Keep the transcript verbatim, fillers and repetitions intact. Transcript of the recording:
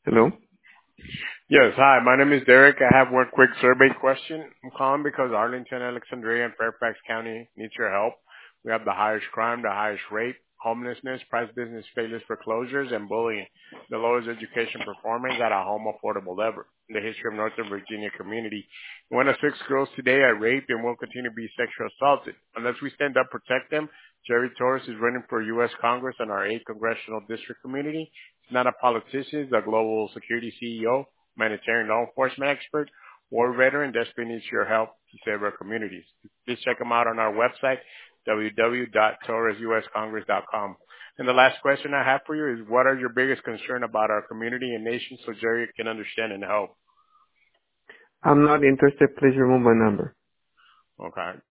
Hello? Yes, hi. My name is Derek. I have one quick survey question. I'm calling because Arlington, Alexandria, and Fairfax County needs your help. We have the highest crime, the highest rape, homelessness, price business failures, foreclosures, and bullying. The lowest education performance at a home affordable level in the history of Northern Virginia community. One of six girls today are raped and will continue to be sexually assaulted. Unless we stand up, protect them. Jerry Torres is running for U S Congress in our eighth congressional district community. He's not a politician. He's a global security C E O, humanitarian law enforcement expert, war veteran, desperately needs your help to save our communities. Please check him out on our website, w w w dot torres u s congress dot com. And the last question I have for you is, what are your biggest concern about our community and nation so Jerry can understand and help? I'm not interested. Please remove my number. Okay.